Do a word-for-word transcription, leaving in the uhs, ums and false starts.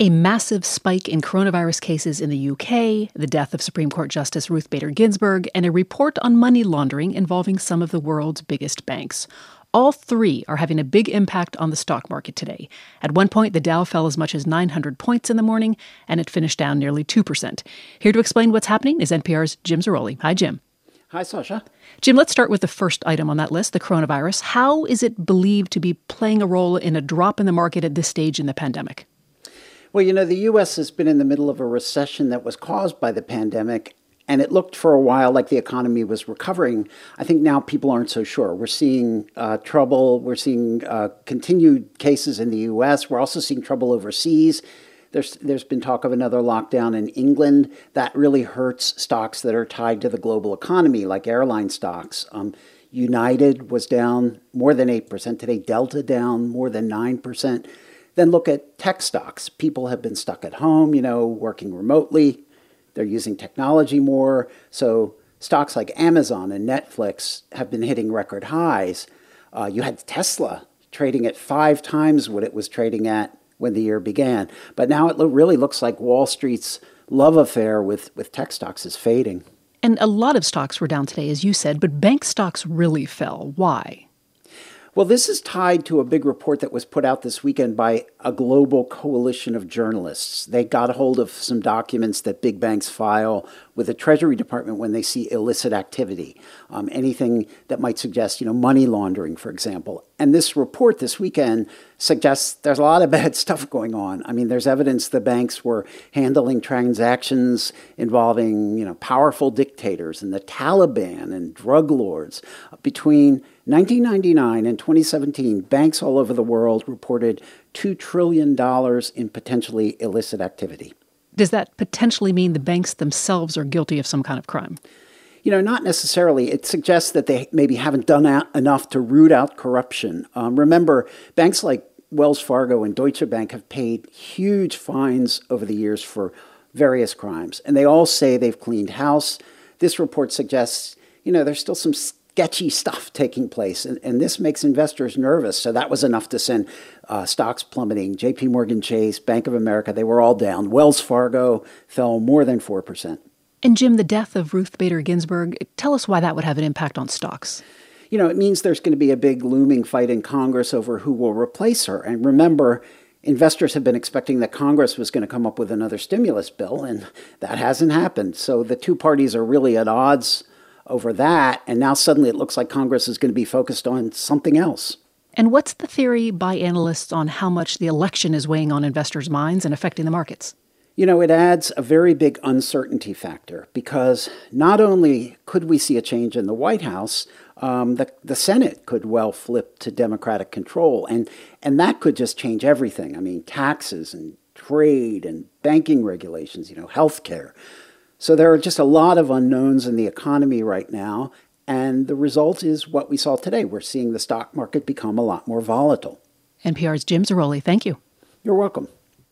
A massive spike in coronavirus cases in the U K, the death of Supreme Court Justice Ruth Bader Ginsburg, and a report on money laundering involving some of the world's biggest banks. All three are having a big impact on the stock market today. At one point, the Dow fell as much as nine hundred points in the morning, and it finished down nearly two percent. Here to explain what's happening is N P R's Jim Zarroli. Hi, Jim. Hi, Sasha. Jim, let's start with the first item on that list, the coronavirus. How is it believed to be playing a role in a drop in the market at this stage in the pandemic? Well, you know, the U S has been in the middle of a recession that was caused by the pandemic, and it looked for a while like the economy was recovering. I think now people aren't so sure. We're seeing uh, trouble. We're seeing uh, continued cases in the U S. We're also seeing trouble overseas. There's there's been talk of another lockdown in England. That really hurts stocks that are tied to the global economy, like airline stocks. Um, United was down more than eight percent today. Delta down more than nine percent. Then look at tech stocks. People have been stuck at home, you know, working remotely. They're using technology more. So stocks like Amazon and Netflix have been hitting record highs. Uh, you had Tesla trading at five times what it was trading at when the year began. But now it lo- really looks like Wall Street's love affair with, with tech stocks is fading. And a lot of stocks were down today, as you said, but bank stocks really fell. Why? Well, this is tied to a big report that was put out this weekend by a global coalition of journalists. They got a hold of some documents that big banks file with the Treasury Department when they see illicit activity, um, anything that might suggest, you know, money laundering, for example. And this report this weekend suggests there's a lot of bad stuff going on. I mean, there's evidence the banks were handling transactions involving, you know, powerful dictators and the Taliban and drug lords. Between nineteen ninety-nine and twenty seventeen, banks all over the world reported two trillion dollars in potentially illicit activity. Does that potentially mean the banks themselves are guilty of some kind of crime? You know, not necessarily. It suggests that they maybe haven't done out enough to root out corruption. Um, remember, banks like Wells Fargo and Deutsche Bank have paid huge fines over the years for various crimes, and they all say they've cleaned house. This report suggests, you know, there's still some sketchy stuff taking place, and, and this makes investors nervous. So that was enough to send uh, stocks plummeting. J P Morgan Chase, Bank of America, they were all down. Wells Fargo fell more than four percent. And Jim, the death of Ruth Bader Ginsburg, tell us why that would have an impact on stocks. You know, it means there's going to be a big looming fight in Congress over who will replace her. And remember, investors have been expecting that Congress was going to come up with another stimulus bill, and that hasn't happened. So the two parties are really at odds over that, and now suddenly it looks like Congress is going to be focused on something else. And what's the theory by analysts on how much the election is weighing on investors' minds and affecting the markets? You know, it adds a very big uncertainty factor because not only could we see a change in the White House, um, the, the Senate could well flip to Democratic control, and, and that could just change everything. I mean, taxes and trade and banking regulations, you know, healthcare. So there are just a lot of unknowns in the economy right now, and the result is what we saw today. We're seeing the stock market become a lot more volatile. N P R's Jim Zarroli, thank you. You're welcome.